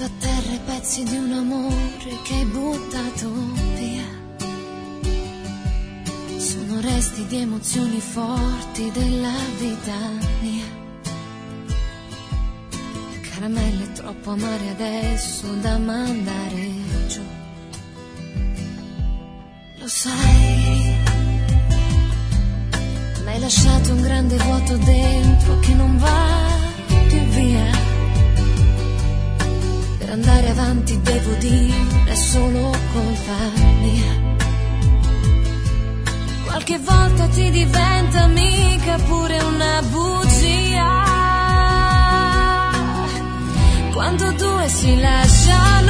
Vedo a terra i pezzi di un amore che hai buttato via. Sono resti di emozioni forti della vita mia. Caramelle troppo amare adesso da mandare giù. Lo sai, m'hai lasciato un grande vuoto dentro che non va più via. Per andare avanti devo dire è solo colpa mia. Qualche volta ti diventa mica pure una bugia. Quando due si lasciano